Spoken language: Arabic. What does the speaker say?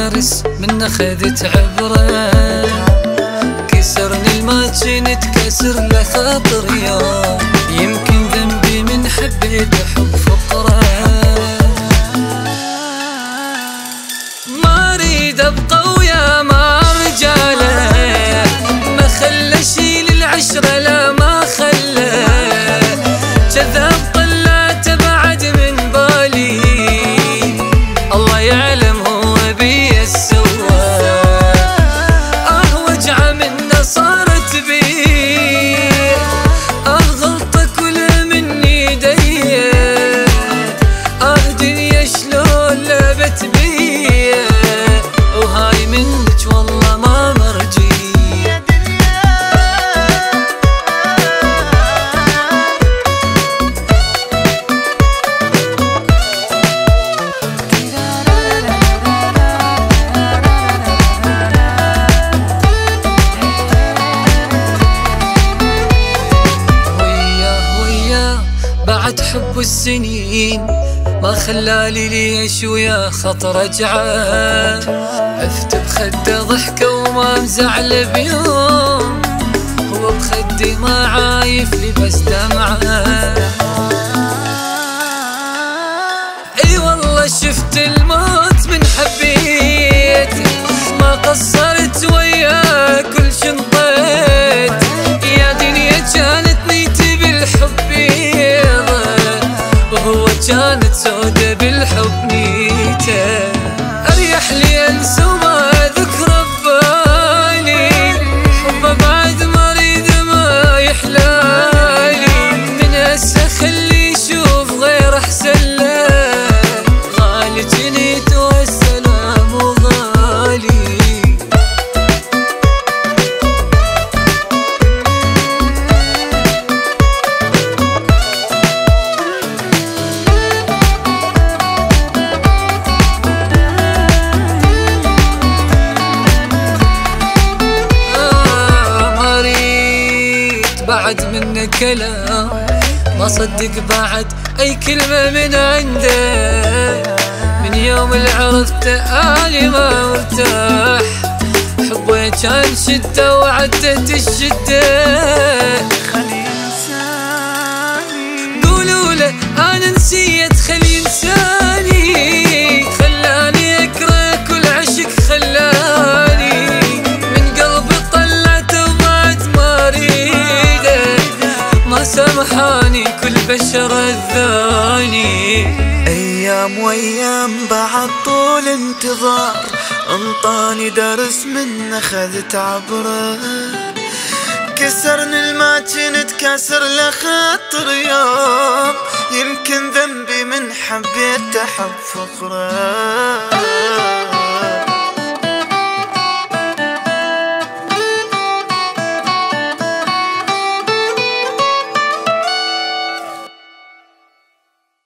درس منه خذت عبرة، كسرني الماتشين اتكسر له خاطر يوم، يمكن ذنبي من حبيت حب فقره. ما اريد ابقى ويا ما رجاله، ما خلى شيل العشرة لا ما خلى، كذاب طلعته بعد من بالي، الله يعلم هو بي السوى. وجعه منه صارت بي، غلطة كلها مني ديه، دنيا شلون لعبت بي، وهاي منك والله ما مرجي. بعد حب السنين ما خلالي ليش ويا خطر رجعه، عفت بخده ضحكه وما مزعله بيوم، هو بخدي ما عايف لي بس دمعه. اي والله شفت الموت من حبيت، ما قصرت وياه كل شنطيت، يا دنيا كانت نيتي بالحب وهو كانت سودة بالحب نيته، اريح لي انسى وما اذكره ببالي، حبه بعد ما اريد ما يحلالي، من هسه خلي يشوف غير احسن له، غالي جنيت والسلام وغالي. بعد منه كلام ما صدق بعد اي كلمة من عنده، من يوم اللي عرفته اني ما مرتاح، حبه كان شدة وعدت الشدة. قولوا له انا نسيت خلي ينساني، خلاني اكره كل عشق خلاني، من قلبي طلعته وبعد ما اريده، ما سامحاني كل بشر الثاني. ايام وايام بعد طول انتظار، انطاني درس منه خذت عبره، كسرني الماتشين اتكسر له خاطر يوم، يمكن ذنبي من حبيت احب فقره.